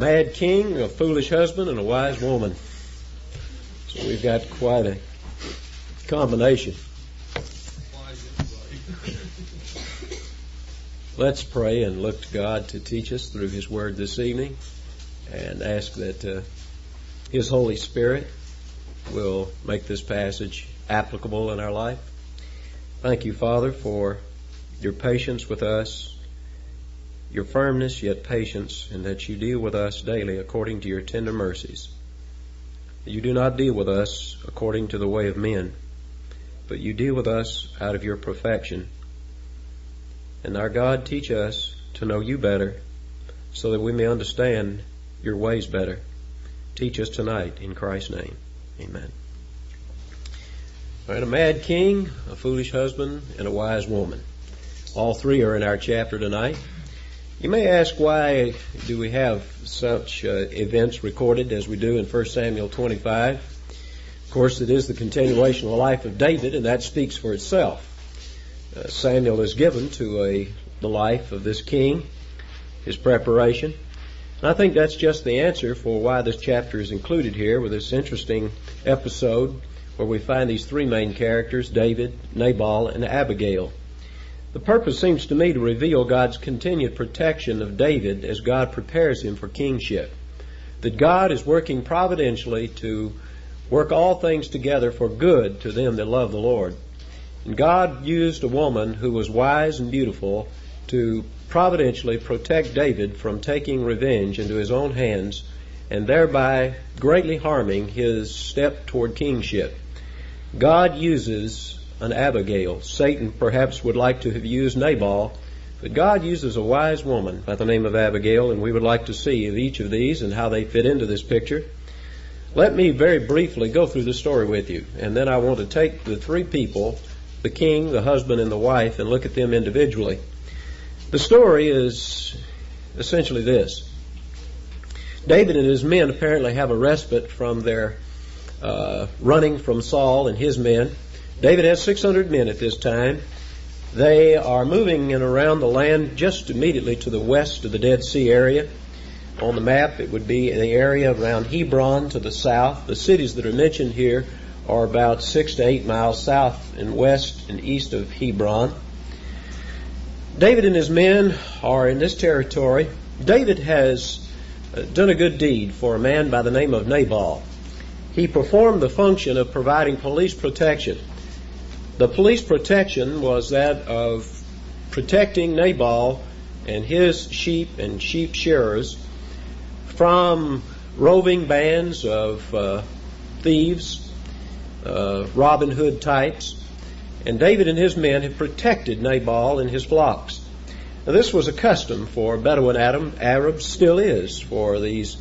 mad king, a foolish husband, and a wise woman. So we've got quite a combination. Let's pray and look to God to teach us through His Word this evening, and ask that His Holy Spirit will make this passage applicable in our life. Thank you, Father, for your patience with us, your firmness yet patience, and that you deal with us daily according to your tender mercies. You do not deal with us according to the way of men, but you deal with us out of your perfection. And our God, teach us to know you better so that we may understand your ways better. Teach us tonight in Christ's name. Amen. All right, a mad king, a foolish husband, and a wise woman. All three are in our chapter tonight. You may ask, why do we have such events recorded as we do in 1 Samuel 25? Of course, it is the continuation of the life of David, and that speaks for itself. Samuel is given to the life of this king, his preparation. And I think that's just the answer for why this chapter is included here, with this interesting episode where we find these three main characters, David, Nabal, and Abigail. The purpose seems to me to reveal God's continued protection of David as God prepares him for kingship. That God is working providentially to work all things together for good to them that love the Lord. And God used a woman who was wise and beautiful to providentially protect David from taking revenge into his own hands, and thereby greatly harming his step toward kingship. God uses an Abigail. Satan perhaps would like to have used Nabal, but God uses a wise woman by the name of Abigail, and we would like to see each of these and how they fit into this picture. Let me very briefly go through the story with you, and then I want to take the three people, the king, the husband, and the wife, and look at them individually. The story is essentially this. David and his men apparently have a respite from their running from Saul and his men. David has 600 men at this time. They are moving in around the land just immediately to the west of the Dead Sea area. On the map, it would be the area around Hebron to the south. The cities that are mentioned here are about 6 to 8 miles south and west and east of Hebron. David and his men are in this territory. David has done a good deed for a man by the name of Nabal. He performed the function of providing police protection. The police protection was that of protecting Nabal and his sheep and sheep shearers from roving bands of thieves, Robin Hood types, and David and his men had protected Nabal and his flocks. Now, this was a custom for Bedouin Arabs, still is, for these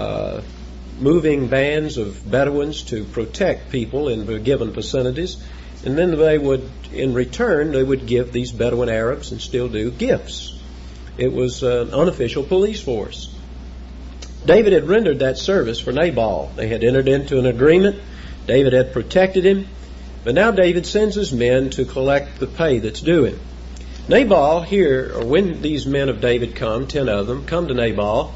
moving bands of Bedouins to protect people in the given vicinities, and then they would, in return, they would give these Bedouin Arabs, and still do, gifts. It was an unofficial police force. David had rendered that service for Nabal. They had entered into an agreement. David had protected him, but now David sends his men to collect the pay that's due him. Nabal here, or when these men of David come, 10 of them, come to Nabal,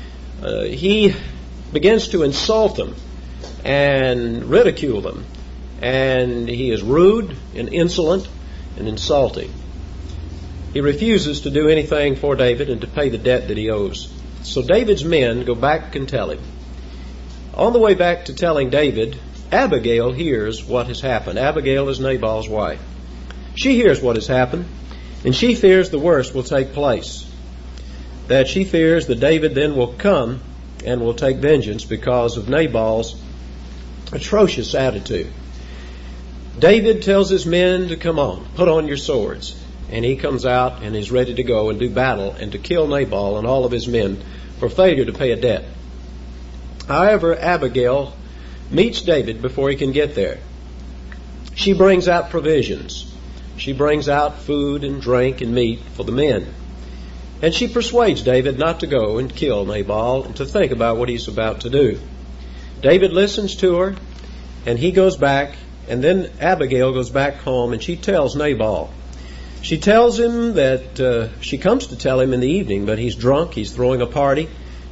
he begins to insult them and ridicule them, and he is rude and insolent and insulting. He refuses to do anything for David and to pay the debt that he owes. So David's men go back and tell him. On the way back to telling David, Abigail hears what has happened. Abigail is Nabal's wife. She hears what has happened, and she fears the worst will take place. That she fears that David then will come and will take vengeance because of Nabal's atrocious attitude. David tells his men to come on, put on your swords. And he comes out and is ready to go and do battle and to kill Nabal and all of his men for failure to pay a debt. However, Abigail meets David before he can get there. She brings out provisions. She brings out food and drink and meat for the men. And she persuades David not to go and kill Nabal and to think about what he's about to do. David listens to her, and he goes back, and then Abigail goes back home, and she tells Nabal. She tells him that she comes to tell him in the evening, but he's drunk, he's throwing a party.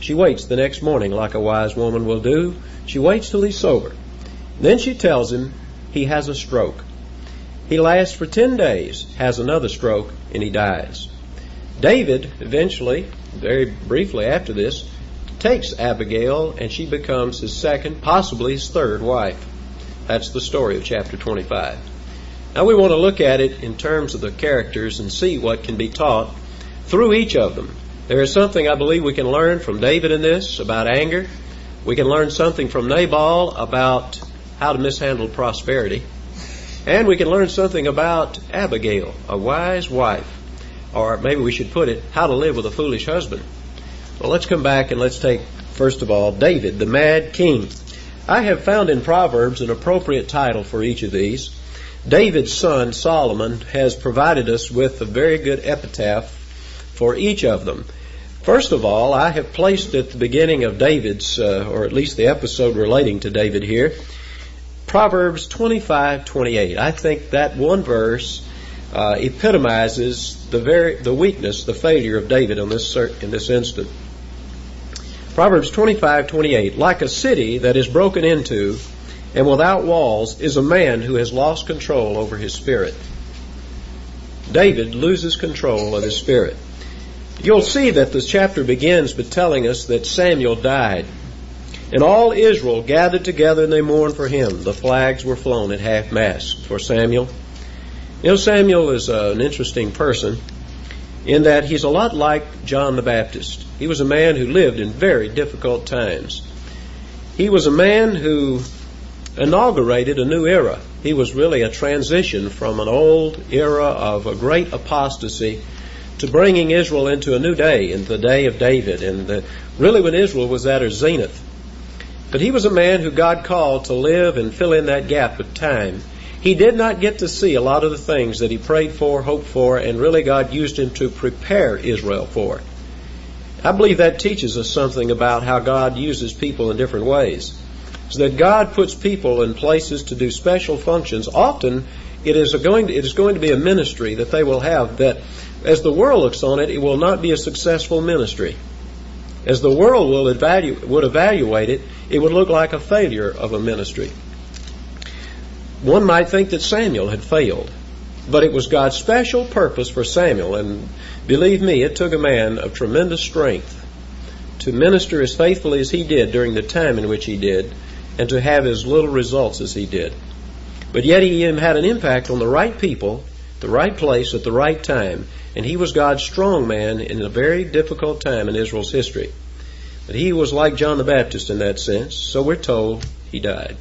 She waits the next morning like a wise woman will do. She waits till he's sober. Then she tells him he has a stroke. He lasts for 10 days, has another stroke, and he dies. David eventually, very briefly after this, takes Abigail, and she becomes his second, possibly his third wife. That's the story of chapter 25. Now we want to look at it in terms of the characters and see what can be taught through each of them. There is something I believe we can learn from David in this about anger. We can learn something from Nabal about how to mishandle prosperity. And we can learn something about Abigail, a wise wife. Or maybe we should put it, how to live with a foolish husband. Well, let's come back and let's take, first of all, David, the mad king. I have found in Proverbs an appropriate title for each of these. David's son, Solomon, has provided us with a very good epitaph for each of them. First of all, I have placed at the beginning of David's, or at least the episode relating to David here, Proverbs 25:28. I think that one verse epitomizes the weakness, the failure of David in this instant. Proverbs 25:28. Like a city that is broken into and without walls is a man who has lost control over his spirit. David loses control of his spirit. You'll see that this chapter begins by telling us that Samuel died. And all Israel gathered together and they mourned for him. The flags were flown at half-mast for Samuel. You know, Samuel is an interesting person in that he's a lot like John the Baptist. He was a man who lived in very difficult times. He was a man who inaugurated a new era. He was really a transition from an old era of a great apostasy to bringing Israel into a new day, into the day of David, and really when Israel was at her zenith. But he was a man who God called to live and fill in that gap of time. He did not get to see a lot of the things that he prayed for, hoped for, and really God used him to prepare Israel for. I believe that teaches us something about how God uses people in different ways. So that God puts people in places to do special functions. Often it is going to be a ministry that they will have that, as the world looks on it, it will not be a successful ministry. As the world would evaluate it, it would look like a failure of a ministry. One might think that Samuel had failed, but it was God's special purpose for Samuel, and believe me, it took a man of tremendous strength to minister as faithfully as he did during the time in which he did, and to have as little results as he did. But yet he had an impact on the right people, the right place, at the right time, and he was God's strong man in a very difficult time in Israel's history. But he was like John the Baptist in that sense, so we're told he died.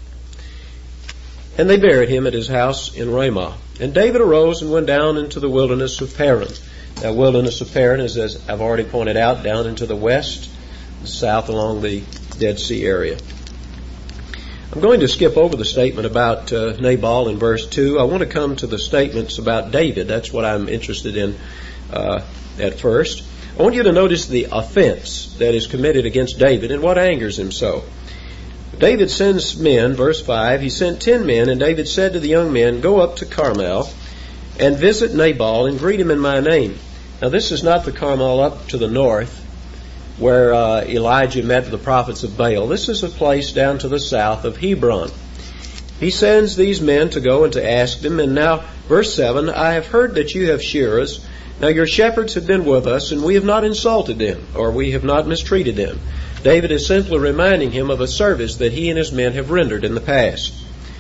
And they buried him at his house in Ramah. And David arose and went down into the wilderness of Paran. That wilderness of Paran is, as I've already pointed out, down into the west, south along the Dead Sea area. I'm going to skip over the statement about Nabal in verse 2. I want to come to the statements about David. That's what I'm interested in at first. I want you to notice the offense that is committed against David and what angers him so. David sends men, verse 5, he sent 10 men, and David said to the young men, go up to Carmel and visit Nabal and greet him in my name. Now this is not the Carmel up to the north where Elijah met the prophets of Baal. This is a place down to the south of Hebron. He sends these men to go and to ask them. And now, verse 7, I have heard that you have shearers. Now your shepherds have been with us, and we have not insulted them, or we have not mistreated them. David is simply reminding him of a service that he and his men have rendered in the past.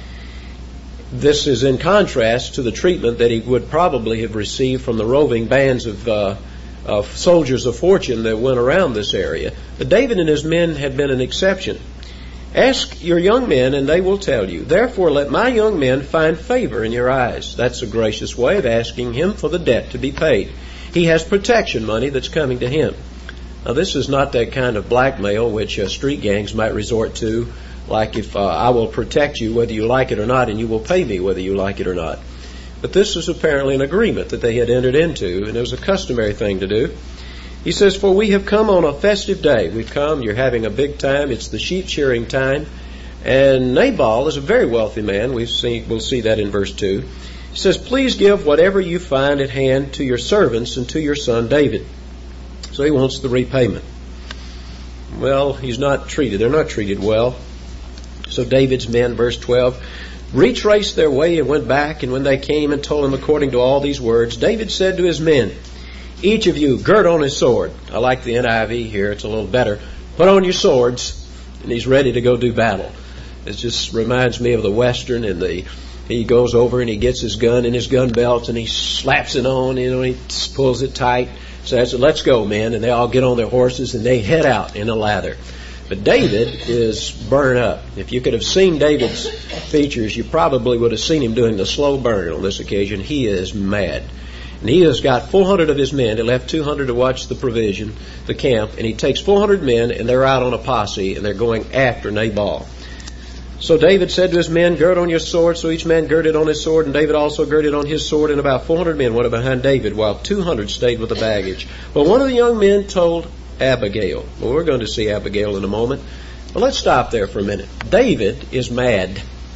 This is in contrast to the treatment that he would probably have received from the roving bands of soldiers of fortune that went around this area. But David and his men had been an exception. Ask your young men, and they will tell you. Therefore, let my young men find favor in your eyes. That's a gracious way of asking him for the debt to be paid. He has protection money that's coming to him. Now, this is not that kind of blackmail which street gangs might resort to, like if I will protect you whether you like it or not, and you will pay me whether you like it or not. But this was apparently an agreement that they had entered into, and it was a customary thing to do. He says, for we have come on a festive day. We've come, you're having a big time. It's the sheep shearing time. And Nabal is a very wealthy man. We'll see that in verse 2. He says, please give whatever you find at hand to your servants and to your son David. So he wants the repayment. well, he's not treated. They're not treated well. So David's men, verse 12, retraced their way and went back, and when they came and told him according to all these words, David said to his men, each of you gird on his sword. I like the NIV here. It's a little better. Put on your swords, and he's ready to go do battle. It just reminds me of the Western, and he goes over and he gets his gun in his gun belt and he slaps it on, he pulls it tight, says, let's go, men, and they all get on their horses and they head out in a lather. But David is burned up. If you could have seen David's features, you probably would have seen him doing the slow burn on this occasion. He is mad. And he has got 400 of his men. He left 200 to watch the camp, and he takes 400 men, and they're out on a posse, and they're going after Nabal. So David said to his men, gird on your sword. So each man girded on his sword, and David also girded on his sword, and about 400 men went behind David, while 200 stayed with the baggage. Well, one of the young men told Abigail. Well, we're going to see Abigail in a moment. But let's stop there for a minute. David is mad.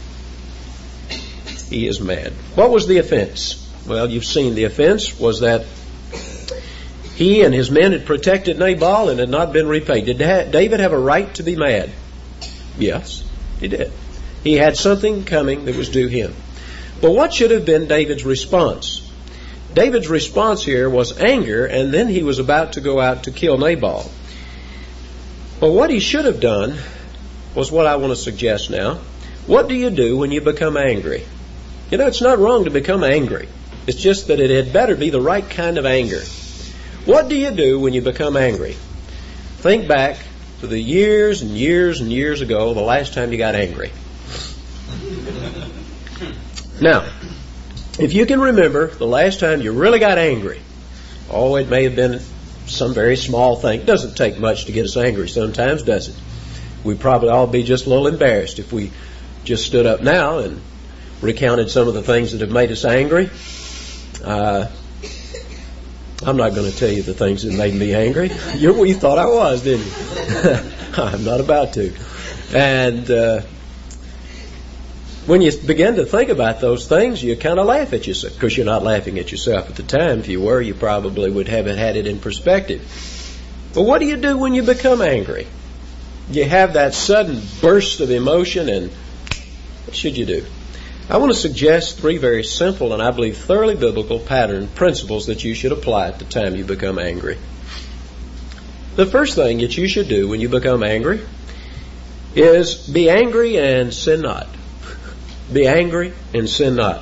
He is mad. What was the offense? Well, you've seen the offense was that he and his men had protected Nabal and had not been repaid. Did David have a right to be mad? Yes, he did. He had something coming that was due him. But what should have been David's response? David's response here was anger, and then he was about to go out to kill Nabal. But what he should have done was what I want to suggest now. What do you do when you become angry? You know, it's not wrong to become angry. It's just that it had better be the right kind of anger. What do you do when you become angry? Think back to the years and years and years ago, the last time you got angry. Now, if you can remember the last time you really got angry, it may have been some very small thing. It doesn't take much to get us angry sometimes, does it? We'd probably all be just a little embarrassed if we just stood up now and recounted some of the things that have made us angry. I'm not going to tell you the things that made me angry. You thought I was, didn't you? I'm not about to. And when you begin to think about those things, you kind of laugh at yourself. Of course, you're not laughing at yourself at the time. If you were, you probably would have had it in perspective. But what do you do when you become angry? You have that sudden burst of emotion, and what should you do? I want to suggest 3 very simple and I believe thoroughly biblical pattern principles that you should apply at the time you become angry. The first thing that you should do when you become angry is be angry and sin not. Be angry and sin not.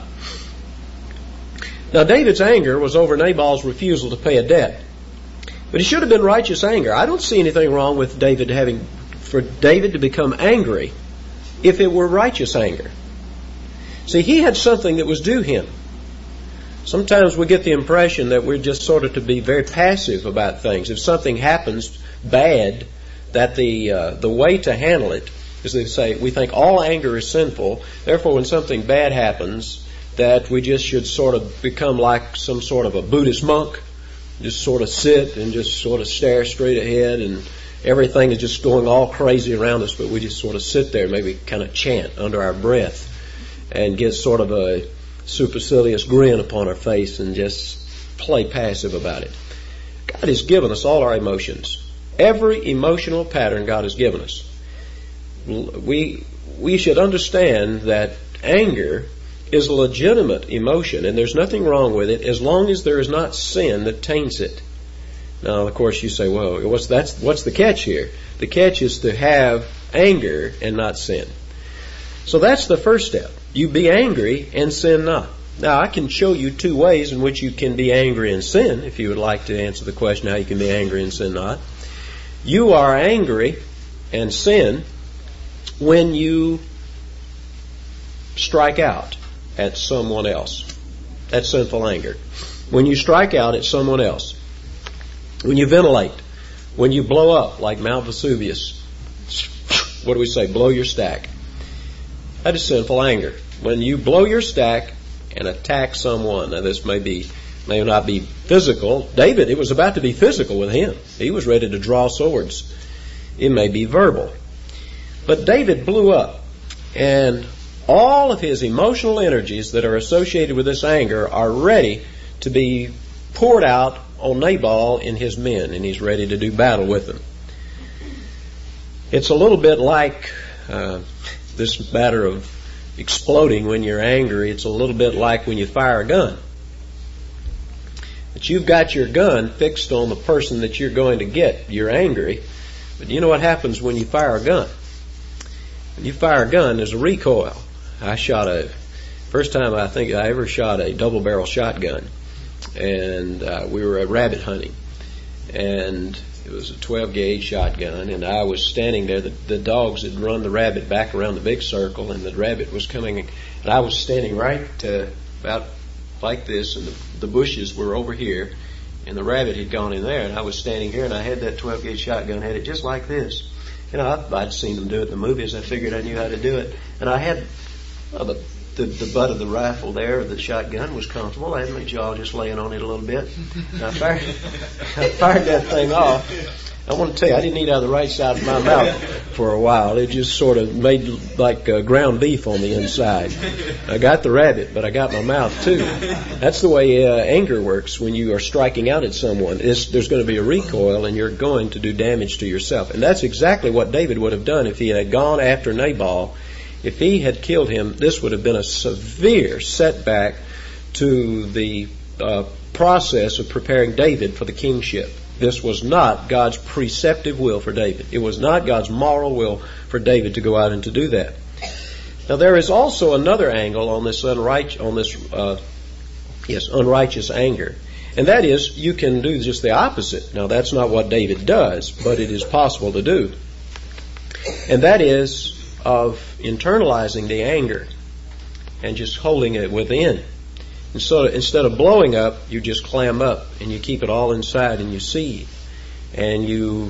Now, David's anger was over Nabal's refusal to pay a debt. But it should have been righteous anger. I don't see anything wrong with for David to become angry if it were righteous anger. See, he had something that was due him. Sometimes we get the impression that we're just sort of to be very passive about things. If something happens bad, that the way to handle it is to say, we think all anger is sinful, therefore when something bad happens, that we just should sort of become like some sort of a Buddhist monk, just sort of sit and just sort of stare straight ahead, and everything is just going all crazy around us, but we just sort of sit there, maybe kind of chant under our breath, and get sort of a supercilious grin upon our face and just play passive about it. God has given us all our emotions. Every emotional pattern God has given us. We should understand that anger is a legitimate emotion, and there's nothing wrong with it as long as there is not sin that taints it. Now, of course, you say, well, what's the catch here? The catch is to have anger and not sin. So that's the first step. You be angry and sin not. Now, I can show you 2 ways in which you can be angry and sin, if you would like to answer the question how you can be angry and sin not. You are angry and sin when you strike out at someone else. That's sinful anger. When you strike out at someone else. When you ventilate. When you blow up like Mount Vesuvius. What do we say? Blow your stack. That is sinful anger. When you blow your stack and attack someone. Now this may not be physical. David, it was about to be physical with him. He was ready to draw swords. It may be verbal. But David blew up, and all of his emotional energies that are associated with this anger are ready to be poured out on Nabal and his men, and he's ready to do battle with them. It's a little bit like this matter of exploding when you're angry. It's a little bit like when you fire a gun. But you've got your gun fixed on the person that you're going to get. You're angry. But you know what happens when you fire a gun? When you fire a gun, there's a recoil. First time I think I ever shot a double-barrel shotgun. And we were rabbit hunting. And it was a 12-gauge shotgun, and I was standing there. The dogs had run the rabbit back around the big circle, and the rabbit was coming, and I was standing right about like this, and the bushes were over here, and the rabbit had gone in there, and I was standing here, and I had that 12-gauge shotgun, had it just like this. You know, I'd seen them do it in the movies. I figured I knew how to do it, and I had the butt of the rifle there, the shotgun was comfortable. I had my jaw just laying on it a little bit. And I fired that thing off. I want to tell you, I didn't eat out of the right side of my mouth for a while. It just sort of made like ground beef on the inside. I got the rabbit, but I got my mouth too. That's the way anger works when you are striking out at someone. There's going to be a recoil, and you're going to do damage to yourself. And that's exactly what David would have done if he had gone after Nabal. If he had killed him, this would have been a severe setback to the process of preparing David for the kingship. This was not God's preceptive will for David. It was not God's moral will for David to go out and to do that. Now there is also another angle on this unrighteous anger, and that is you can do just the opposite. Now that's not what David does, but it is possible to do, and that is of internalizing the anger and just holding it within. And so instead of blowing up, you just clam up and you keep it all inside and you seethe. And you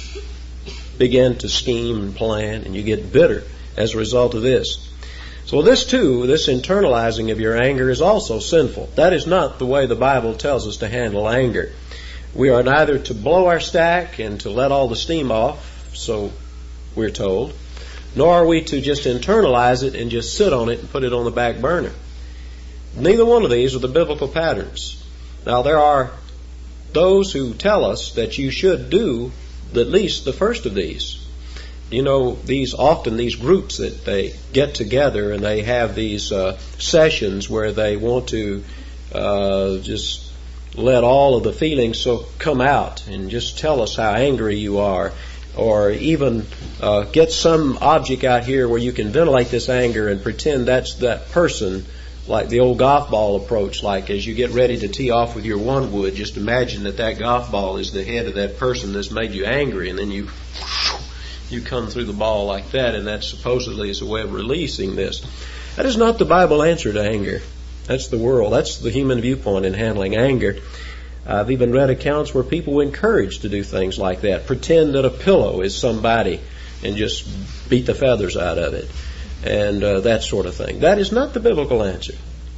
begin to scheme and plan and you get bitter as a result of this. So this internalizing of your anger is also sinful. That is not the way the Bible tells us to handle anger. We are neither to blow our stack and to let all the steam off, so we're told, nor are we to just internalize it and just sit on it and put it on the back burner. Neither one of these are the biblical patterns. Now there are those who tell us that you should do at least the first of these. You know, these groups that they get together and they have these sessions where they want to just let all of the feelings come out and just tell us how angry you are, or even get some object out here where you can ventilate this anger and pretend that's that person, like the old golf ball approach. Like as you get ready to tee off with your one wood, just imagine that golf ball is the head of that person that's made you angry, and then you come through the ball like that, and that supposedly is a way of releasing this. That is not the Bible answer to anger. That's the world. That's the human viewpoint in handling anger. I've even read accounts where people were encouraged to do things like that. Pretend that a pillow is somebody and just beat the feathers out of it. And that sort of thing. That is not the biblical answer.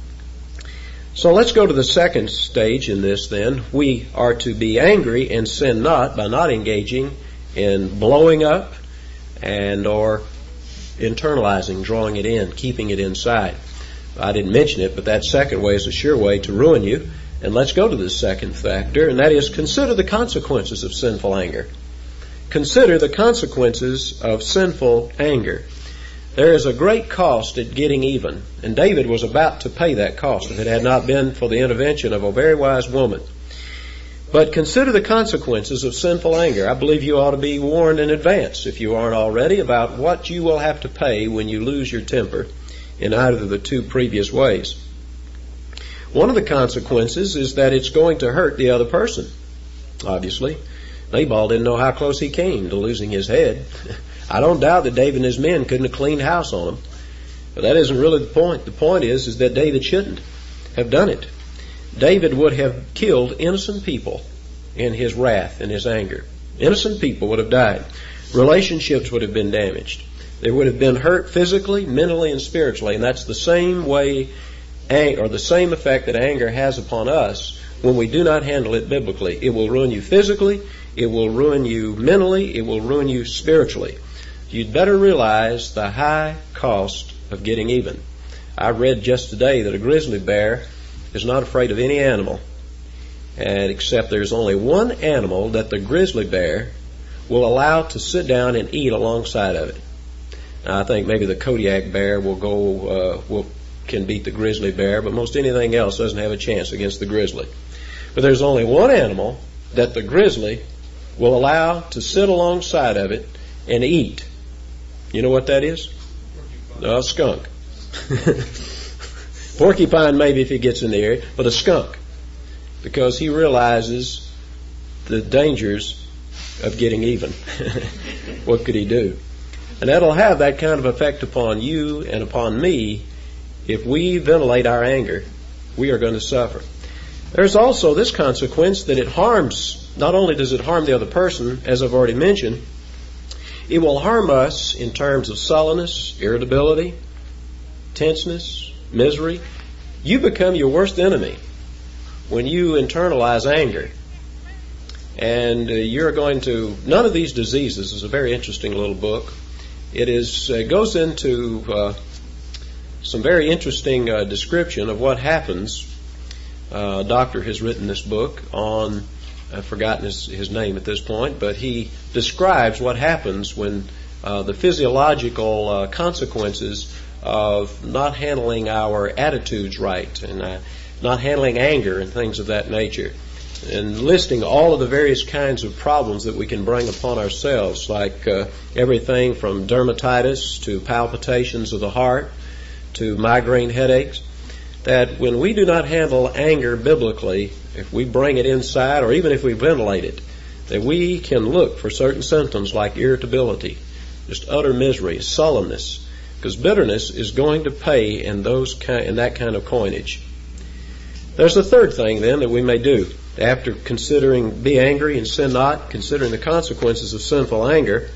So let's go to the second stage in this then. We are to be angry and sin not by not engaging in blowing up and or internalizing, drawing it in, keeping it inside. I didn't mention it, but that second way is a sure way to ruin you. And let's go to the second factor, and that is consider the consequences of sinful anger. Consider the consequences of sinful anger. There is a great cost at getting even, and David was about to pay that cost if it had not been for the intervention of a very wise woman. But consider the consequences of sinful anger. I believe you ought to be warned in advance, if you aren't already, about what you will have to pay when you lose your temper in either of the two previous ways. One of the consequences is that it's going to hurt the other person, obviously. Nabal didn't know how close he came to losing his head. I don't doubt that David and his men couldn't have cleaned house on him. But that isn't really the point. The point is that David shouldn't have done it. David would have killed innocent people in his wrath and his anger. Innocent people would have died. Relationships would have been damaged. They would have been hurt physically, mentally, and spiritually. And that's the same way or the same effect that anger has upon us when we do not handle it biblically. It will ruin you physically, it will ruin you mentally, it will ruin you spiritually. You'd better realize the high cost of getting even. I read just today that a grizzly bear is not afraid of any animal, and except there's only one animal that the grizzly bear will allow to sit down and eat alongside of it. Now, I think maybe the Kodiak bear can beat the grizzly bear, but most anything else doesn't have a chance against the grizzly. But there's only one animal that the grizzly will allow to sit alongside of it and eat. You know what that is? A skunk. Porcupine maybe if he gets in the area, but a skunk. Because he realizes the dangers of getting even. What could he do? And that'll have that kind of effect upon you and upon me. If we ventilate our anger, we are going to suffer. There's also this consequence that it harms, not only does it harm the other person, as I've already mentioned, it will harm us in terms of sullenness, irritability, tenseness, misery. You become your worst enemy when you internalize anger. And you're going to, none of these diseases is a very interesting little book. It goes into some very interesting description of what happens. A doctor has written this book on, I've forgotten his name at this point, but he describes what happens when the physiological consequences of not handling our attitudes right and not handling anger and things of that nature, and listing all of the various kinds of problems that we can bring upon ourselves, like everything from dermatitis to palpitations of the heart to migraine headaches, that when we do not handle anger biblically, if we bring it inside or even if we ventilate it, that we can look for certain symptoms like irritability, just utter misery, sullenness, because bitterness is going to pay in that kind of coinage. There's a third thing then that we may do after considering be angry and sin not, considering the consequences of sinful anger,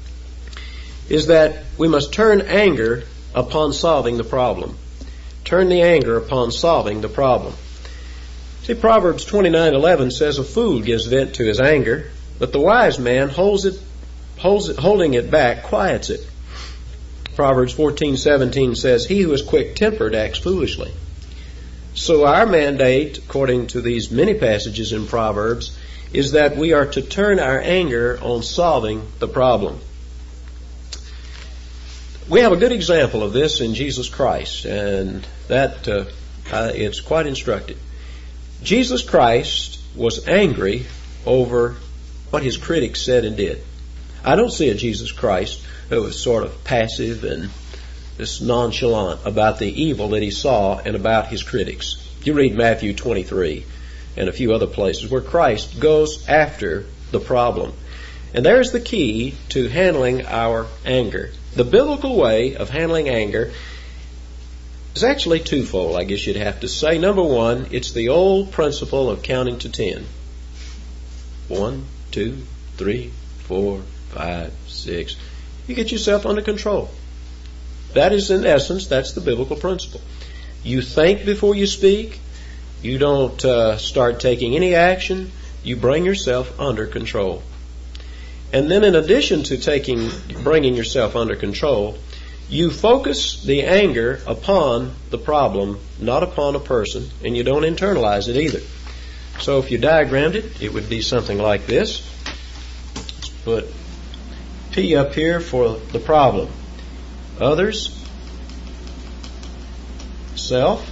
is that we must turn anger upon solving the problem. Turn the anger upon solving the problem. See, Proverbs 29:11 says, "A fool gives vent to his anger, but the wise man holding it back, quiets it." Proverbs 14:17 says, "He who is quick-tempered acts foolishly." So our mandate, according to these many passages in Proverbs, is that we are to turn our anger on solving the problem. We have a good example of this in Jesus Christ, and that it's quite instructive. Jesus Christ was angry over what his critics said and did. I don't see a Jesus Christ who was sort of passive and just nonchalant about the evil that he saw and about his critics. You read Matthew 23 and a few other places where Christ goes after the problem. And there's the key to handling our anger. The biblical way of handling anger is actually twofold, I guess you'd have to say. Number one, it's the old principle of counting to 10. 1, 2, 3, 4, 5, 6. You get yourself under control. That is, in essence, that's the biblical principle. You think before you speak. You don't start taking any action. You bring yourself under control. And then in addition to bringing yourself under control, you focus the anger upon the problem, not upon a person, and you don't internalize it either. So if you diagrammed it, it would be something like this. Let's put P up here for the problem. Others, self.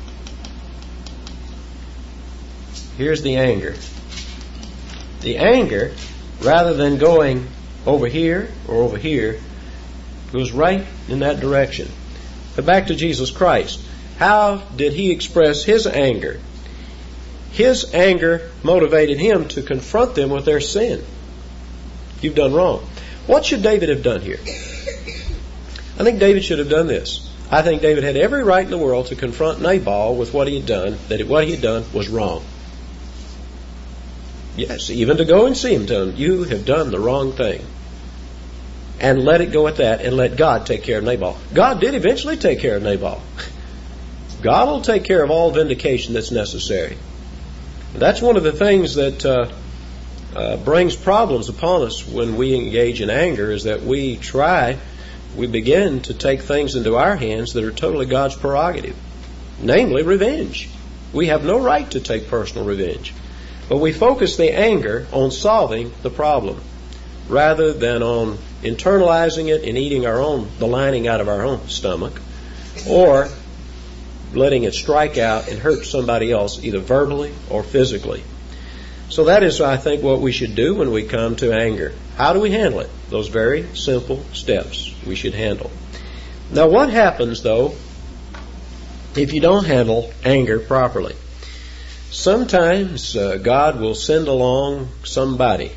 Here's the anger. The anger, rather than going over here or over here, goes right in that direction. But back to Jesus Christ. How did he express his anger? His anger motivated him to confront them with their sin. You've done wrong. What should David have done here? I think David should have done this. I think David had every right in the world to confront Nabal with what he had done, that what he had done was wrong. Yes, even to go and see him, tell him, you have done the wrong thing. And let it go at that, and let God take care of Nabal. God did eventually take care of Nabal. God will take care of all vindication that's necessary. That's one of the things that brings problems upon us when we engage in anger, is that we begin to take things into our hands that are totally God's prerogative, namely revenge. We have no right to take personal revenge. But we focus the anger on solving the problem. rather than on internalizing it and eating the lining out of our own stomach, or letting it strike out and hurt somebody else either verbally or physically. So that is, I think, what we should do when we come to anger. How do we handle it? Those very simple steps we should handle. Now, what happens, though, if you don't handle anger properly? Sometimes God will send along somebody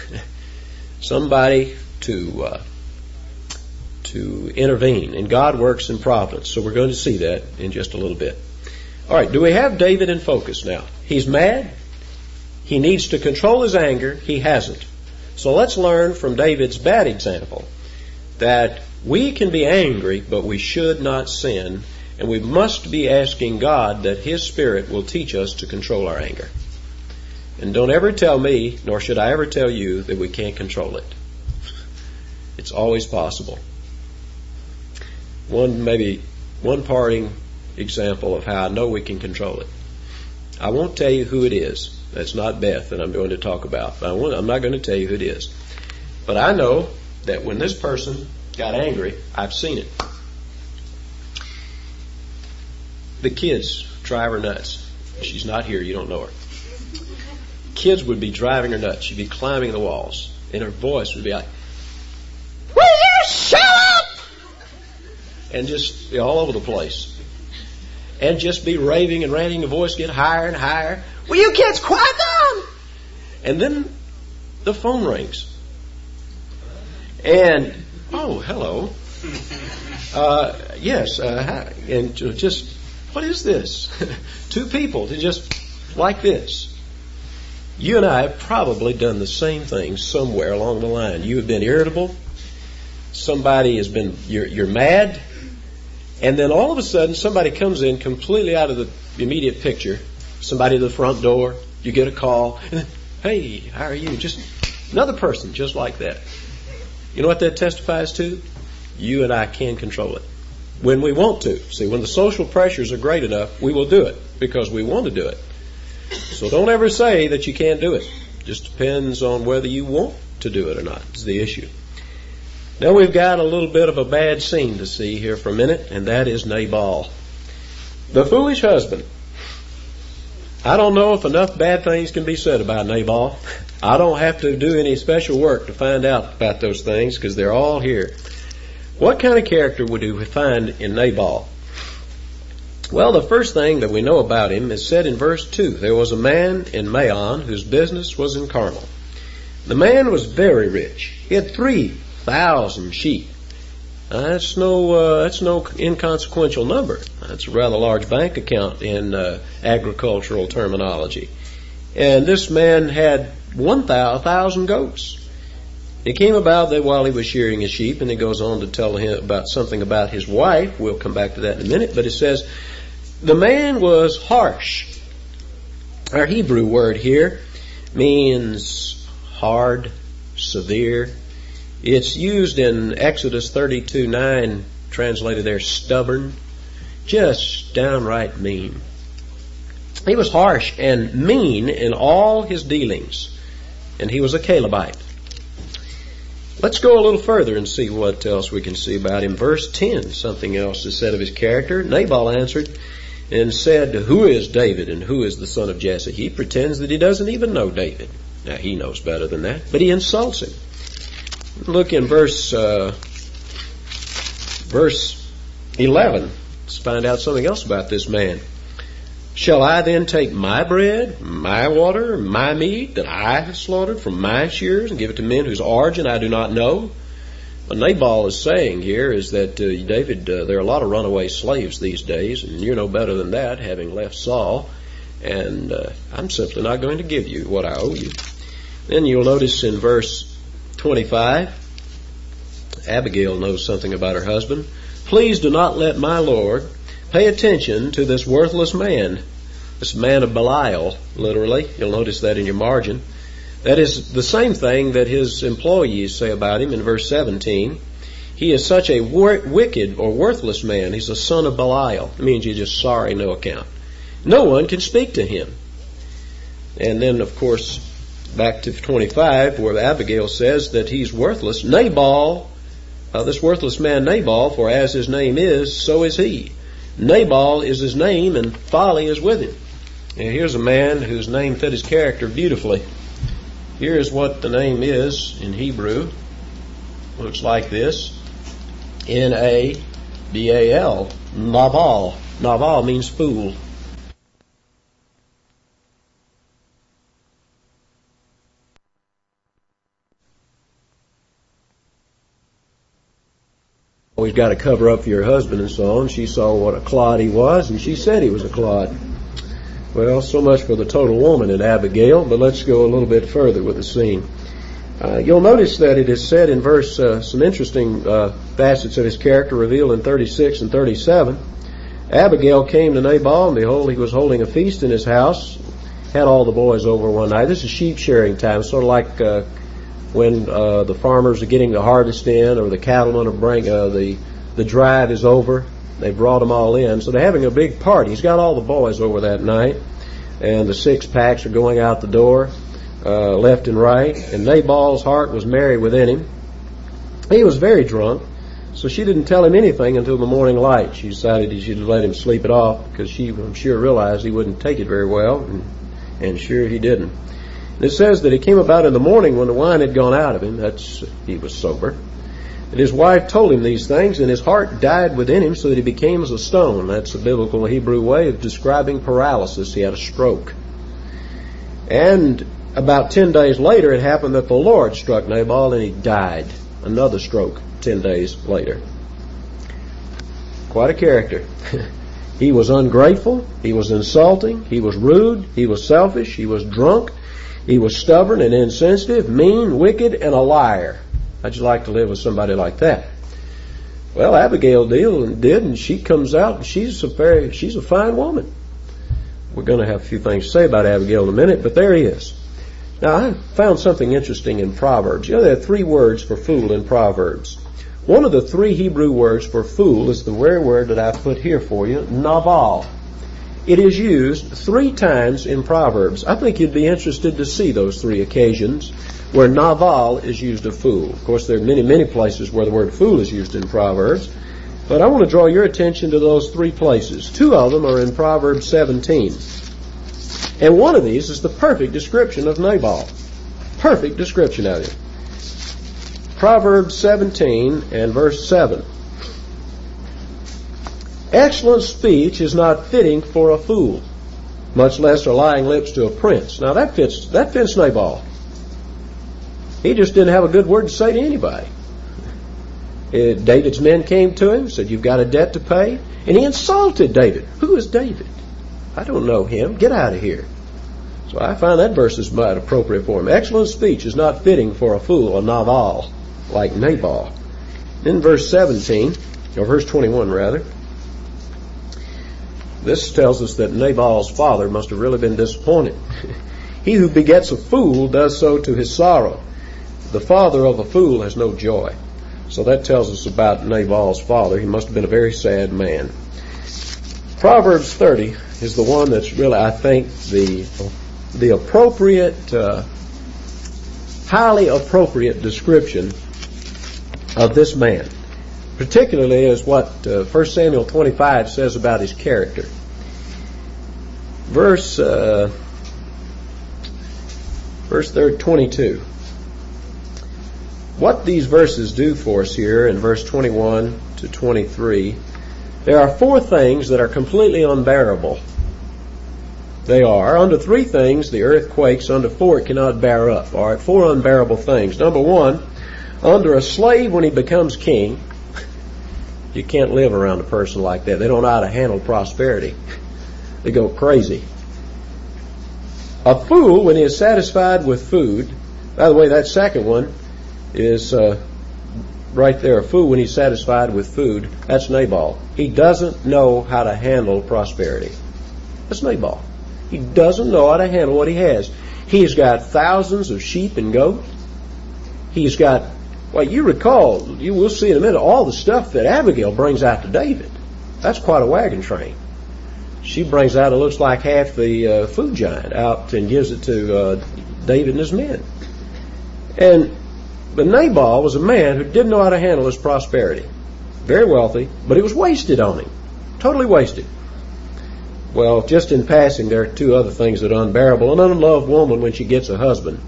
to intervene, and God works in providence. So we're going to see that in just a little bit. All right, do we have David in focus now? He's mad. He needs to control his anger. He hasn't. So let's learn from David's bad example that we can be angry, but we should not sin, and we must be asking God that His Spirit will teach us to control our anger. And don't ever tell me, nor should I ever tell you, that we can't control it. It's always possible. One parting example of how I know we can control it. I won't tell you who it is. That's not Beth that I'm going to talk about. I'm not going to tell you who it is. But I know that when this person got angry, I've seen it. The kids drive her nuts. She's not here. You don't know her. Kids would be driving her nuts. She'd be climbing the walls. And her voice would be like, "Will you shut up?" And just all over the place. And just be raving and ranting. The voice get higher and higher. "Will you kids quiet down?" And then the phone rings. And, "Oh, hello. Yes, hi." And just, what is this? Two people to just like this. You and I have probably done the same thing somewhere along the line. You have been irritable. Somebody has been, you're mad. And then all of a sudden somebody comes in completely out of the immediate picture. Somebody at the front door. You get a call. And then, "Hey, how are you?" Just another person just like that. You know what that testifies to? You and I can control it. When we want to. See, when the social pressures are great enough, we will do it because we want to do it. So don't ever say that you can't do it. It just depends on whether you want to do it or not. It's the issue. Now we've got a little bit of a bad scene to see here for a minute, and that is Nabal, the foolish husband. I don't know if enough bad things can be said about Nabal. I don't have to do any special work to find out about those things because they're all here. What kind of character would we find in Nabal? Well, the first thing that we know about him is said in verse 2. There was a man in Maon whose business was in Carmel. The man was very rich. He had 3,000 sheep. That's no inconsequential number. That's a rather large bank account in agricultural terminology. And this man had 1,000 goats. It came about that while he was shearing his sheep, and it goes on to tell him about something about his wife. We'll come back to that in a minute. But it says, the man was harsh. Our Hebrew word here means hard, severe. It's used in Exodus 32:9, translated there, stubborn, just downright mean. He was harsh and mean in all his dealings, and he was a Calebite. Let's go a little further and see what else we can see about him. Verse 10, something else is said of his character. Nabal answered and said, "Who is David and who is the son of Jesse?" He pretends that he doesn't even know David. Now, he knows better than that, but he insults him. Look in verse 11. Let's find out something else about this man. "Shall I then take my bread, my water, my meat that I have slaughtered from my shears and give it to men whose origin I do not know?" What Nabal is saying here is that, David, there are a lot of runaway slaves these days, and you're no better than that, having left Saul, and I'm simply not going to give you what I owe you. Then you'll notice in verse 25, Abigail knows something about her husband. "Please do not let my Lord pay attention to this worthless man," this man of Belial, literally. You'll notice that in your margin. That is the same thing that his employees say about him in verse 17. He is such a wicked or worthless man. He's a son of Belial. It means you're just sorry, no account. No one can speak to him. And then, of course, back to 25, where Abigail says that he's worthless. Nabal, this worthless man Nabal, for as his name is, so is he. Nabal is his name, and folly is with him. And here's a man whose name fit his character beautifully. Here's what the name is in Hebrew. Looks like this. N-A-B-A-L. Nabal. Nabal means fool. Always got to cover up for your husband and so on. She saw what a clod he was, and she said he was a clod. Well, so much for the total woman in Abigail, but let's go a little bit further with the scene. You'll notice that it is said in verse, some interesting facets of his character revealed in 36 and 37. Abigail came to Nabal, and behold, he was holding a feast in his house, had all the boys over one night. This is sheep sharing time, sort of like when the farmers are getting the harvest in, or the cattlemen are the drive is over. They brought them all in, so they're having a big party. He's got all the boys over that night, and the 6-packs are going out the door, left and right, and Nabal's heart was merry within him. He was very drunk, so she didn't tell him anything until the morning light. She decided she should let him sleep it off, because she, I'm sure, realized he wouldn't take it very well, and sure he didn't. And it says that it came about in the morning when the wine had gone out of him, he was sober, and his wife told him these things, and his heart died within him so that he became as a stone. That's a biblical Hebrew way of describing paralysis. He had a stroke. And about 10 days later, it happened that the Lord struck Nabal and he died. Another stroke 10 days later. Quite a character. He was ungrateful. He was insulting. He was rude. He was selfish. He was drunk. He was stubborn and insensitive, mean, wicked, and a liar. How'd you like to live with somebody like that? Well, Abigail did, and she comes out, and she's a fine woman. We're going to have a few things to say about Abigail in a minute, but there he is. Now, I found something interesting in Proverbs. You know, there are 3 words for fool in Proverbs. One of the 3 Hebrew words for fool is the very word that I put here for you, Nabal. It is used 3 times in Proverbs. I think you'd be interested to see those 3 occasions where Nabal is used of fool. Of course, there are many, many places where the word fool is used in Proverbs, but I want to draw your attention to those 3 places. 2 of them are in Proverbs 17. And one of these is the perfect description of Nabal. Perfect description of him. Proverbs 17 and verse 7. Excellent speech is not fitting for a fool, much less are lying lips to a prince. Now that fits Nabal. He just didn't have a good word to say to anybody. David's men came to him, said, "You've got a debt to pay." And he insulted David. Who is David? I don't know him. Get out of here. So I find that verse is quite appropriate for him. Excellent speech is not fitting for a fool, a Nabal, like Nabal. Then verse 17, or verse 21 rather, this tells us that Nabal's father must have really been disappointed. He who begets a fool does so to his sorrow. The father of a fool has no joy. So that tells us about Nabal's father. He must have been a very sad man. Proverbs 30 is the one that's really, I think, the appropriate, highly appropriate description of this man. Particularly as what 1 Samuel 25 says about his character. Verse 22. What these verses do for us here in verse 21 to 23, there are 4 things that are completely unbearable. They are, under 3 things the earth quakes, under 4 it cannot bear up. All right, 4 unbearable things. Number 1, under a slave when he becomes king, you can't live around a person like that. They don't know how to handle prosperity. They go crazy. A fool when he is satisfied with food. By the way, that second one is right there. A fool when he's satisfied with food. That's Nabal. He doesn't know how to handle prosperity. That's Nabal. He doesn't know how to handle what he has. He's got thousands of sheep and goats. He's got, well, you recall, you will see in a minute, all the stuff that Abigail brings out to David. That's quite a wagon train. She brings out, it looks like half the food giant out and gives it to David and his men. But Nabal was a man who didn't know how to handle his prosperity. Very wealthy, but it was wasted on him. Totally wasted. Well, just in passing, there are two other things that are unbearable. An unloved woman, when she gets a husband,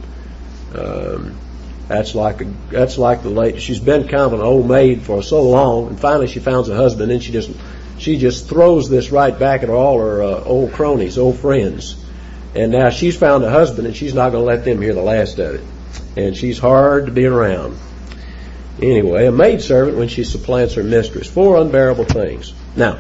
that's like the lady. She's been kind of an old maid for so long, and finally she finds a husband, and she just throws this right back at all her old cronies, old friends. And now she's found a husband, and she's not going to let them hear the last of it. And she's hard to be around. Anyway, a maidservant when she supplants her mistress. 4 unbearable things. Now,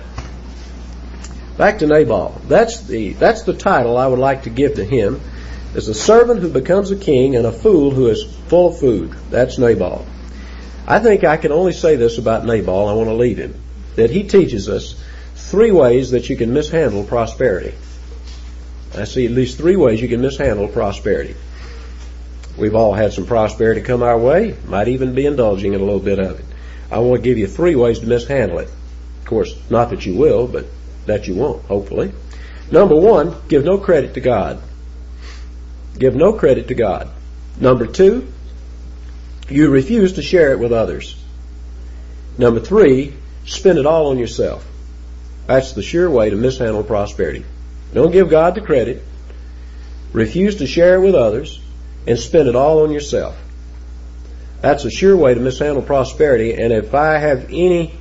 back to Nabal. That's the title I would like to give to him. As a servant who becomes a king and a fool who is full of food. That's Nabal. I think I can only say this about Nabal. I want to leave him. That he teaches us 3 ways that you can mishandle prosperity. I see at least 3 ways you can mishandle prosperity. We've all had some prosperity come our way. Might even be indulging in a little bit of it. I want to give you 3 ways to mishandle it. Of course, not that you will, but that you won't, hopefully. Number 1, give no credit to God. Give no credit to God. Number 2, you refuse to share it with others. Number 3, spend it all on yourself. That's the sure way to mishandle prosperity. Don't give God the credit. Refuse to share it with others. And spend it all on yourself. That's a sure way to mishandle prosperity. And if I have any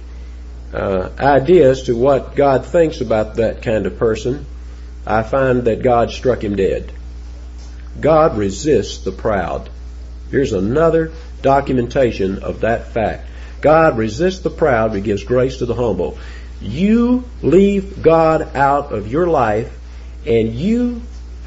idea as to what God thinks about that kind of person, I find that God struck him dead. God resists the proud. Here's another documentation of that fact. God resists the proud but gives grace to the humble. You leave God out of your life and you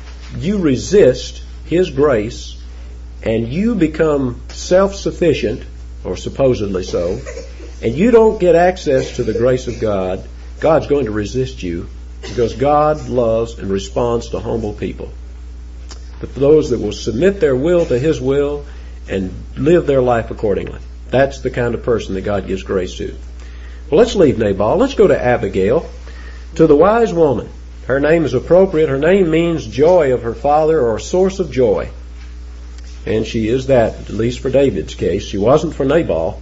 resist His grace, and you become self-sufficient, or supposedly so, and you don't get access to the grace of God, God's going to resist you, because God loves and responds to humble people. But those that will submit their will to His will and live their life accordingly, that's the kind of person that God gives grace to. Well, let's leave Nabal. Let's go to Abigail, to the wise woman. Her name is appropriate. Her name means joy of her father, or source of joy. And she is that, at least for David's case. She wasn't for Nabal.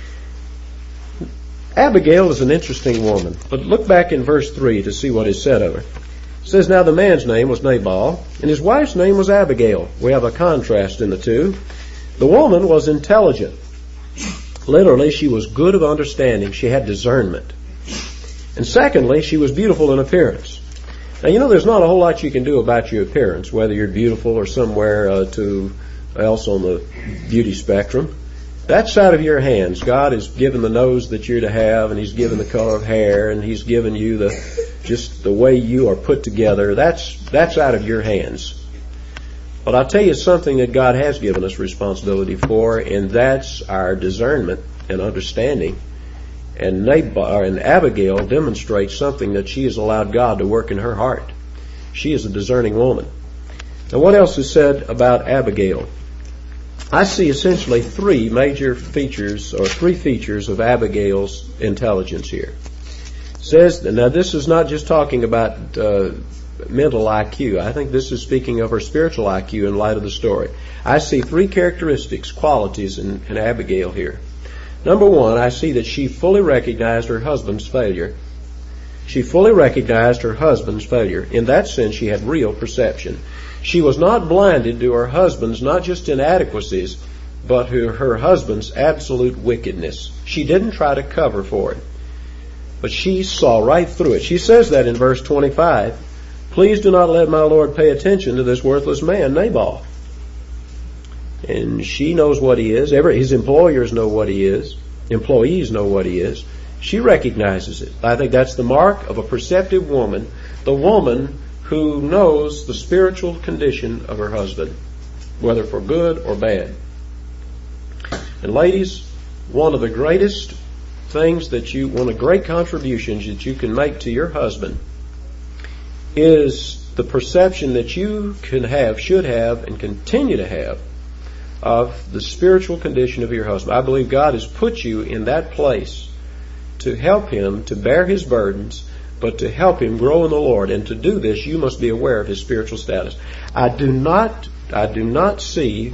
Abigail is an interesting woman. But look back in verse 3 to see what is said of her. It says, now the man's name was Nabal, and his wife's name was Abigail. We have a contrast in the two. The woman was intelligent. Literally, she was good of understanding. She had discernment. And secondly, she was beautiful in appearance. Now, you know, there's not a whole lot you can do about your appearance, whether you're beautiful or somewhere else on the beauty spectrum. That's out of your hands. God has given the nose that you're to have, and He's given the color of hair, and He's given you just the way you are put together. That's out of your hands. But I'll tell you something that God has given us responsibility for, and that's our discernment and understanding. And Abigail demonstrates something that she has allowed God to work in her heart. She is a discerning woman. Now, what else is said about Abigail? I see essentially 3 major features, or 3 features of Abigail's intelligence here. It says, now this is not just talking about mental IQ. I think this is speaking of her spiritual IQ in light of the story. I see 3 characteristics, qualities in Abigail here. Number 1, I see that she fully recognized her husband's failure. She fully recognized her husband's failure. In that sense, she had real perception. She was not blinded to her husband's not just inadequacies, but to her husband's absolute wickedness. She didn't try to cover for it, but she saw right through it. She says that in verse 25, please do not let my Lord pay attention to this worthless man, Nabal. And she knows what he is. His employers know what he is. Employees know what he is. She recognizes it. I think that's the mark of a perceptive woman, the woman who knows the spiritual condition of her husband, whether for good or bad. And ladies, one of the greatest things one of the great contributions that you can make to your husband is the perception that you can have, should have, and continue to have of the spiritual condition of your husband. I believe God has put you in that place to help him to bear his burdens, but to help him grow in the Lord. And to do this, you must be aware of his spiritual status. I do not see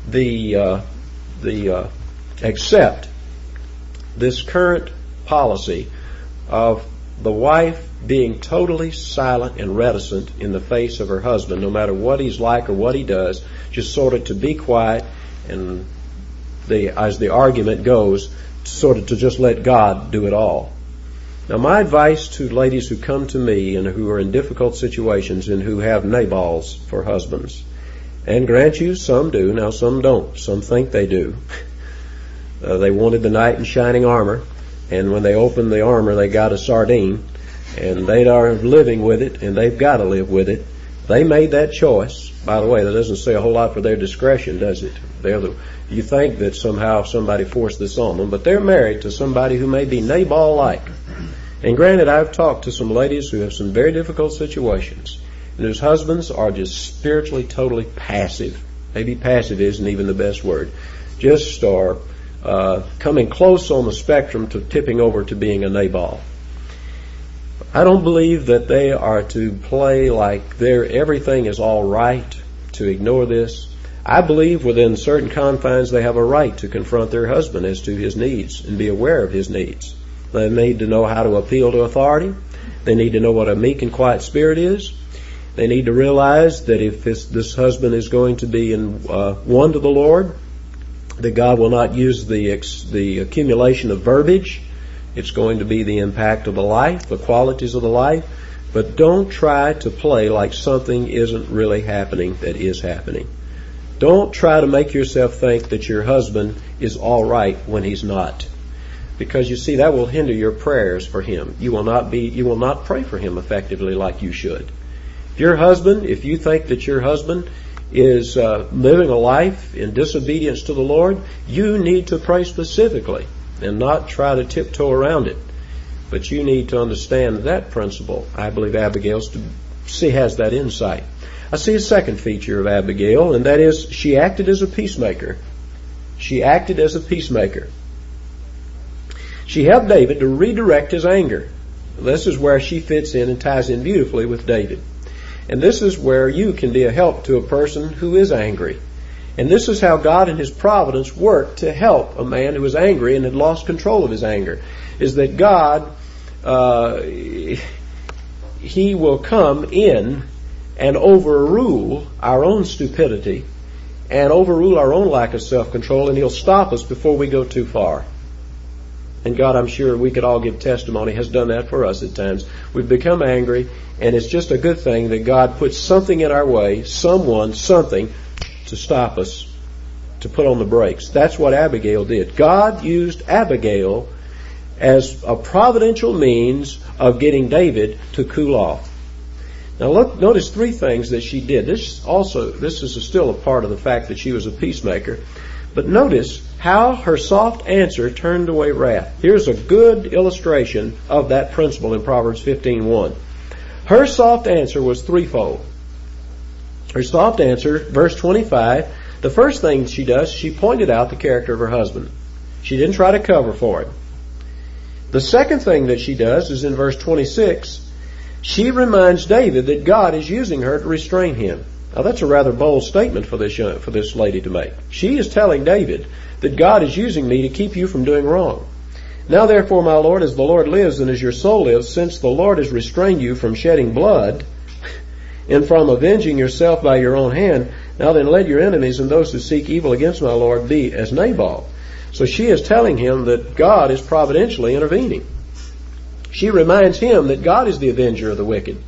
accept this current policy of the wife being totally silent and reticent in the face of her husband, no matter what he's like or what he does, just sort of to be quiet and, as the argument goes, sort of to just let God do it all. Now, my advice to ladies who come to me and who are in difficult situations and who have Nabals for husbands, and grant you, some do, now some don't, some think they do. They wanted the knight in shining armor, and when they opened the armor, they got a sardine, and they are living with it, and they've got to live with it. They made that choice. By the way, that doesn't say a whole lot for their discretion, does it? You think that somehow somebody forced this on them, but they're married to somebody who may be Nabal-like. And granted, I've talked to some ladies who have some very difficult situations, and whose husbands are just spiritually totally passive. Maybe passive isn't even the best word. Just are coming close on the spectrum to tipping over to being a Nabal. I don't believe that they are to play like everything is all right, to ignore this. I believe within certain confines they have a right to confront their husband as to his needs and be aware of his needs. They need to know how to appeal to authority. They need to know what a meek and quiet spirit is. They need to realize that if this husband is going to be one to the Lord, that God will not use the accumulation of verbiage. It's going to be the impact of the life, the qualities of the life. But don't try to play like something isn't really happening that is happening. Don't try to make yourself think that your husband is all right when he's not. Because you see, that will hinder your prayers for him. You will not pray for him effectively like you should. If you think that your husband is living a life in disobedience to the Lord, you need to pray specifically and not try to tiptoe around it. But you need to understand that principle. I believe Abigail has that insight. I see a second feature of Abigail, and that is she acted as a peacemaker. She acted as a peacemaker. She helped David to redirect his anger. This is where she fits in and ties in beautifully with David. And this is where you can be a help to a person who is angry. And this is how God in His providence worked to help a man who was angry and had lost control of his anger. Is that God, He will come in and overrule our own stupidity and overrule our own lack of self-control, and He'll stop us before we go too far. And God, I'm sure we could all give testimony, has done that for us at times. We've become angry, and it's just a good thing that God puts something in our way, something, to stop us, to put on the brakes. That's what Abigail did. God used Abigail as a providential means of getting David to cool off. Now notice three things that she did. This is still a part of the fact that she was a peacemaker. But notice how her soft answer turned away wrath. Here's a good illustration of that principle in Proverbs 15:1. Her soft answer was threefold. Her soft answer, verse 25, the first thing she does, she pointed out the character of her husband. She didn't try to cover for it. The second thing that she does is in verse 26, she reminds David that God is using her to restrain him. Now that's a rather bold statement for this lady to make. She is telling David that God is using me to keep you from doing wrong. Now therefore, my Lord, as the Lord lives and as your soul lives, since the Lord has restrained you from shedding blood and from avenging yourself by your own hand, now then let your enemies and those who seek evil against my Lord be as Nabal. So she is telling him that God is providentially intervening. She reminds him that God is the avenger of the wicked.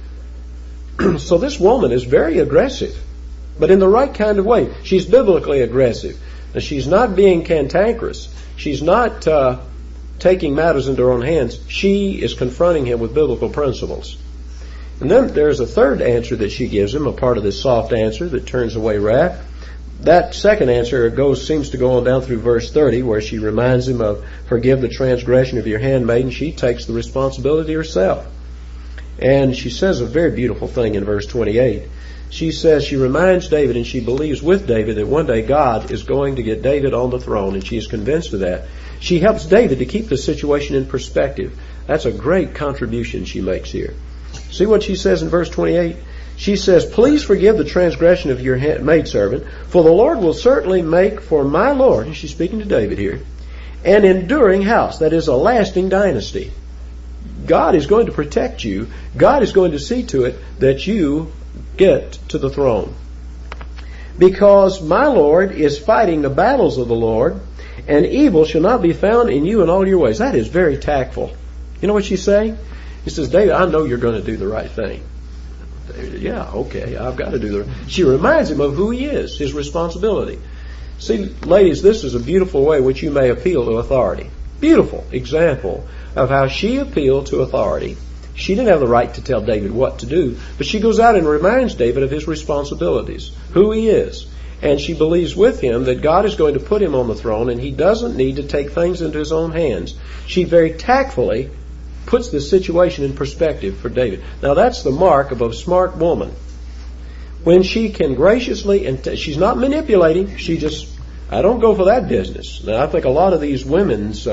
So this woman is very aggressive, but in the right kind of way. She's biblically aggressive. Now, she's not being cantankerous. She's not taking matters into her own hands. She is confronting him with biblical principles. And then there's a third answer that she gives him, a part of this soft answer that turns away wrath. That second answer seems to go on down through verse 30, where she reminds him of, forgive the transgression of your handmaiden. She takes the responsibility herself. And she says a very beautiful thing in verse 28. She says she reminds David, and she believes with David, that one day God is going to get David on the throne, and she is convinced of that. She helps David to keep the situation in perspective. That's a great contribution she makes here. See what she says in verse 28? She says, please forgive the transgression of your maidservant, for the Lord will certainly make for my Lord, and she's speaking to David here, an enduring house, that is a lasting dynasty. God is going to protect you. God is going to see to it that you get to the throne. Because my Lord is fighting the battles of the Lord, and evil shall not be found in you in all your ways. That is very tactful. You know what she's saying? He says, David, I know you're going to do the right thing. David, yeah, okay, I've got to do the right thing. She reminds him of who he is, his responsibility. See, ladies, this is a beautiful way which you may appeal to authority. Beautiful example of how she appealed to authority. She didn't have the right to tell David what to do, but she goes out and reminds David of his responsibilities, who he is. And she believes with him that God is going to put him on the throne and he doesn't need to take things into his own hands. She very tactfully puts the situation in perspective for David. Now that's the mark of a smart woman. When she can graciously, and she's not manipulating, she just, I don't go for that business. Now I think a lot of these women's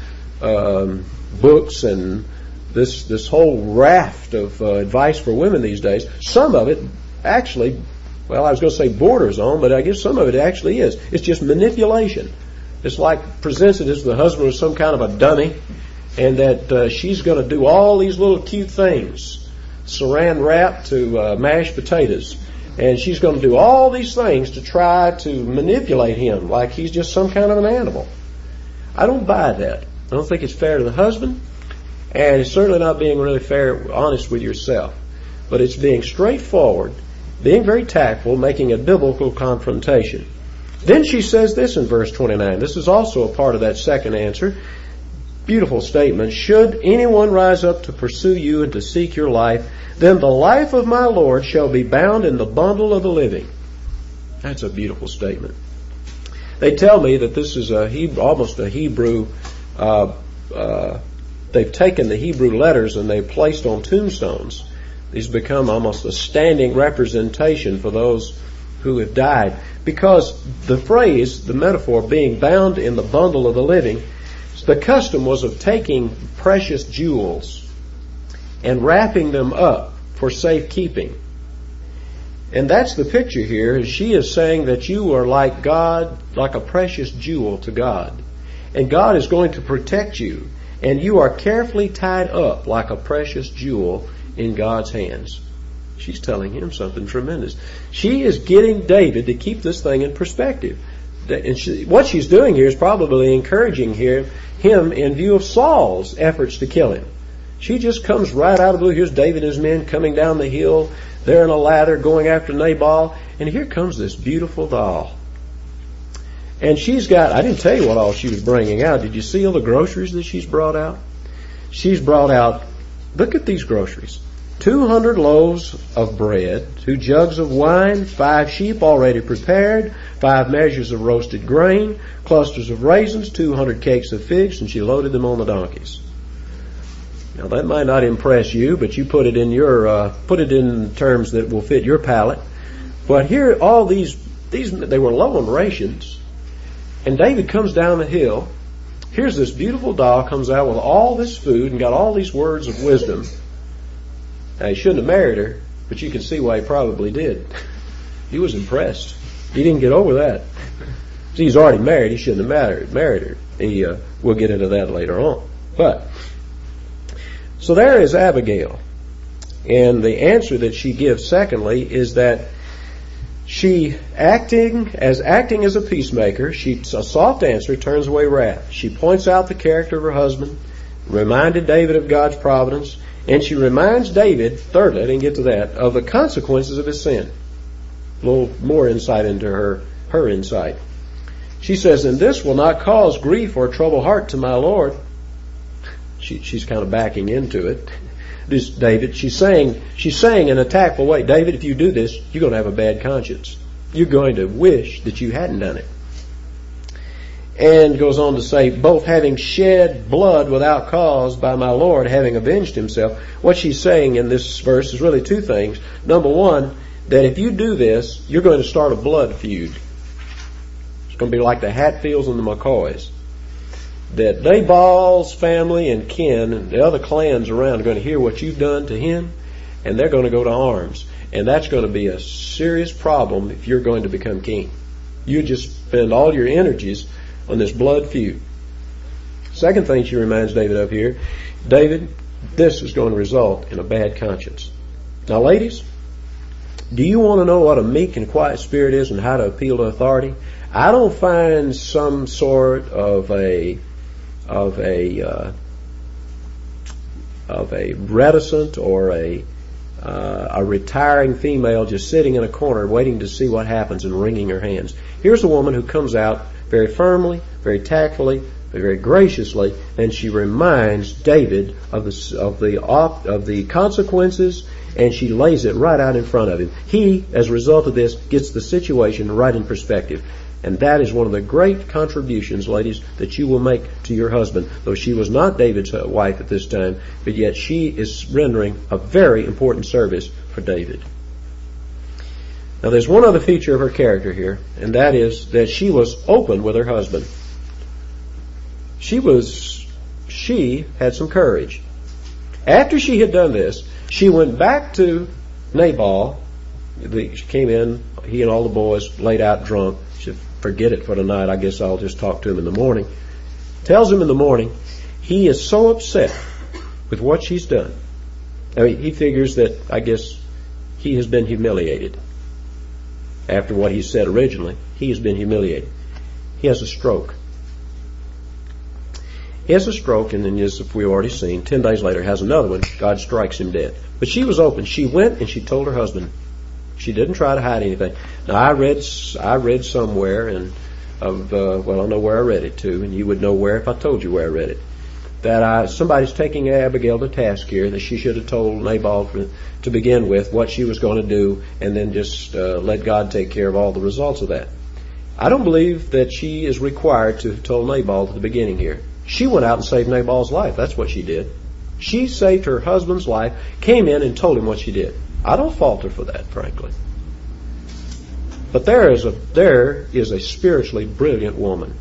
books and this whole raft of advice for women these days, some of it actually, well, I was going to say borders on, but I guess some of it actually is. It's just manipulation. It's like presents it as the husband was some kind of a dummy, and that she's going to do all these little cute things, saran wrap to mashed potatoes, and she's going to do all these things to try to manipulate him like he's just some kind of an animal. I don't buy that. I don't think it's fair to the husband, and it's certainly not being really fair, honest with yourself. But it's being straightforward, being very tactful, making a biblical confrontation. Then she says this in verse 29. This is also a part of that second answer. Beautiful statement. Should anyone rise up to pursue you and to seek your life, then the life of my Lord shall be bound in the bundle of the living. That's a beautiful statement. They tell me that this is almost a Hebrew. They've taken the Hebrew letters and they've placed on tombstones. These become almost a standing representation for those who have died. Because the phrase, the metaphor, being bound in the bundle of the living, the custom was of taking precious jewels and wrapping them up for safekeeping. And that's the picture here. She is saying that you are like God, like a precious jewel to God. And God is going to protect you. And you are carefully tied up like a precious jewel in God's hands. She's telling him something tremendous. She is getting David to keep this thing in perspective. And what she's doing here is probably encouraging him in view of Saul's efforts to kill him. She just comes right out of the blue. Here's David and his men coming down the hill. They're in a ladder going after Nabal. And here comes this beautiful doll. And she's got, I didn't tell you what all she was bringing out. Did you see all the groceries that she's brought out? She's brought out, look at these groceries. 200 loaves of bread, 2 jugs of wine, 5 sheep already prepared, 5 measures of roasted grain, clusters of raisins, 200 cakes of figs, and she loaded them on the donkeys. Now that might not impress you, but you put it in terms that will fit your palate. But here, all these they were low on rations. And David comes down the hill. Here's this beautiful doll comes out with all this food and got all these words of wisdom. Now, he shouldn't have married her, but you can see why he probably did. He was impressed. He didn't get over that. See, he's already married. He shouldn't have married her. We'll get into that later on. But so there is Abigail. And the answer that she gives, secondly, is that she acting as a peacemaker, a soft answer turns away wrath. She points out the character of her husband, reminded David of God's providence, and she reminds David, thirdly, I didn't get to that, of the consequences of his sin. A little more insight into her insight. She says, and this will not cause grief or trouble heart to my Lord. She's kind of backing into it. David, she's saying in a tactful way, David, if you do this, you're going to have a bad conscience. You're going to wish that you hadn't done it. And goes on to say, both having shed blood without cause by my Lord, having avenged himself. What she's saying in this verse is really 2 things. Number 1, that if you do this, you're going to start a blood feud. It's going to be like the Hatfields and the McCoys. that Nabal's family and kin and the other clans around are going to hear what you've done to him, and they're going to go to arms. And that's going to be a serious problem if you're going to become king. You just spend all your energies on this blood feud. Second thing she reminds David of here, David, this is going to result in a bad conscience. Now, ladies, do you want to know what a meek and quiet spirit is and how to appeal to authority? I don't find some sort of a reticent or a retiring female just sitting in a corner waiting to see what happens and wringing her hands. Here's a woman who comes out very firmly, very tactfully, very graciously, and she reminds David of the consequences, and she lays it right out in front of him. He, as a result of this, gets the situation right in perspective. And that is one of the great contributions, ladies, that you will make to your husband. Though she was not David's wife at this time, but yet she is rendering a very important service for David. Now, there's one other feature of her character here, and that is that she was open with her husband. She had some courage. After she had done this, she went back to Nabal. She came in, he and all the boys laid out drunk. She said, forget it for tonight, I guess I'll just talk to him in the morning. Tells him in the morning, he is so upset with what she's done. I mean, he figures that, I guess, he has been humiliated. After what he said originally, he has been humiliated. He has a stroke. He has a stroke, and then, as we've already seen, 10 days later has another one. God strikes him dead. But she was open. She went and she told her husband. She didn't try to hide anything. Now, I read somewhere, and I know where I read it to, and you would know where if I told you where I read it. That somebody's taking Abigail to task here, that she should have told Nabal to begin with what she was going to do, and then just let God take care of all the results of that. I don't believe that she is required to have told Nabal at the beginning here. She went out and saved Nabal's life. That's what she did. She saved her husband's life, came in and told him what she did. I don't fault her for that, frankly. But there is a spiritually brilliant woman.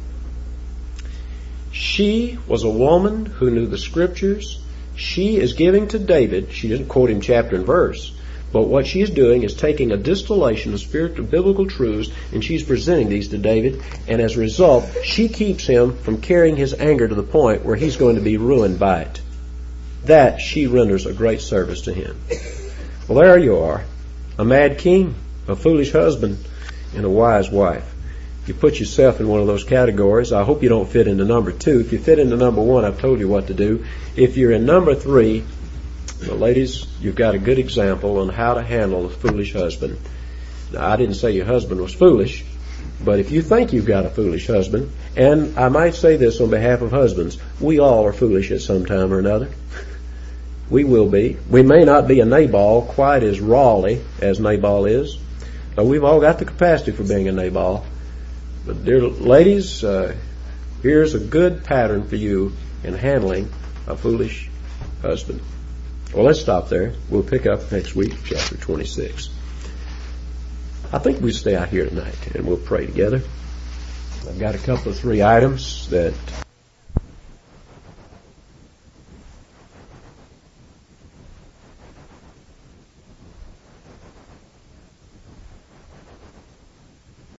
She was a woman who knew the Scriptures. She is giving to David, she didn't quote him chapter and verse, but what she's doing is taking a distillation of spiritual biblical truths, and she's presenting these to David, and as a result, she keeps him from carrying his anger to the point where he's going to be ruined by it. That she renders a great service to him. Well, there you are. A mad king, a foolish husband, and a wise wife. If you put yourself in one of those categories, I hope you don't fit into number 2. If you fit into number 1, I've told you what to do. If you're in number 3, well, ladies, you've got a good example on how to handle a foolish husband. Now, I didn't say your husband was foolish, but if you think you've got a foolish husband, and I might say this on behalf of husbands, we all are foolish at some time or another. We will be. We may not be a Nabal quite as rawly as Nabal is, but we've all got the capacity for being a Nabal. But dear ladies, here's a good pattern for you in handling a foolish husband. Well, let's stop there. We'll pick up next week, chapter 26. I think we'll stay out here tonight and we'll pray together. I've got a couple of 3 items that